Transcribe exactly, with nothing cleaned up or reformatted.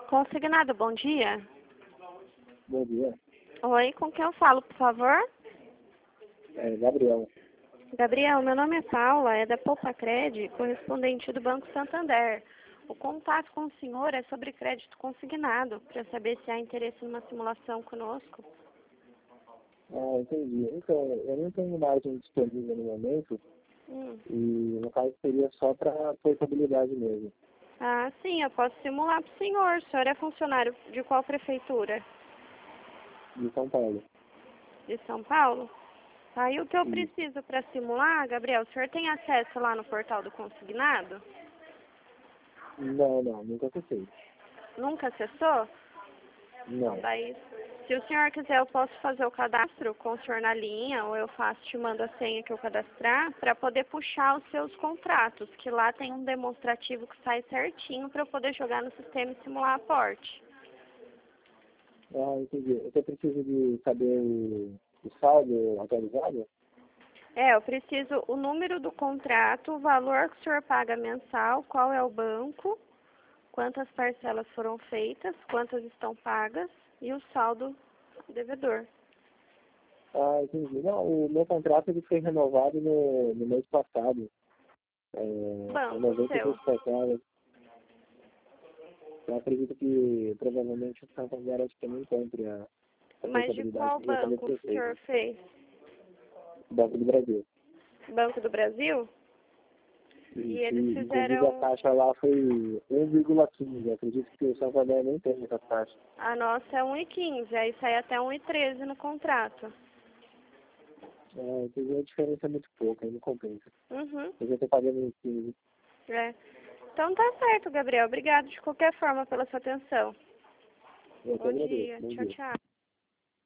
Consignado, bom dia. Bom dia. Oi, com quem eu falo, por favor? É, Gabriel. Gabriel, meu nome é Paula, é da Poupa Cred, correspondente do Banco Santander. O contato com o senhor é sobre crédito consignado, para saber se há interesse numa simulação conosco. Ah, entendi. Então, eu não tenho margem disponível no momento, Hum. e no caso seria só para portabilidade mesmo. Ah, sim, eu posso simular para o senhor. O senhor é funcionário de qual prefeitura? De São Paulo. De São Paulo? Aí o que eu Isso. preciso para simular, Gabriel, o senhor tem acesso lá no portal do consignado? Não, não, nunca acessei. Nunca acessou? Então, Não. daí, se o senhor quiser, eu posso fazer o cadastro com o senhor na linha, ou eu faço, te mando a senha que eu cadastrar, para poder puxar os seus contratos, que lá tem um demonstrativo que sai certinho para eu poder jogar no sistema e simular aporte. Ah, entendi. Eu só preciso de saber o, o saldo atualizado? É, eu preciso o número do contrato, o valor que o senhor paga mensal, qual é o banco, quantas parcelas foram feitas, quantas estão pagas e o saldo devedor. Ah, entendi. Não, o meu contrato ele foi renovado no, no mês passado. É, Banco noventa e seu. duas parcelas. Eu acredito que provavelmente o Santander acho que não encontre a, a Mas de portabilidade qual que já também banco foi o feita. senhor fez? Banco do Brasil. Banco do Brasil? E Isso, eles e, inclusive a fizeram... taxa lá foi um vírgula quinze. Acredito que o Santander nem tem essa taxa. A nossa é um e quinze, aí sai até um e treze no contrato. É, inclusive a diferença é muito pouca, aí não compensa. Uhum, Eu já estou pagando um quinze. é. Então tá certo, Gabriel. Obrigado de qualquer forma pela sua atenção. Eu que Bom agradeço. dia. Bom Tchau, dia. tchau.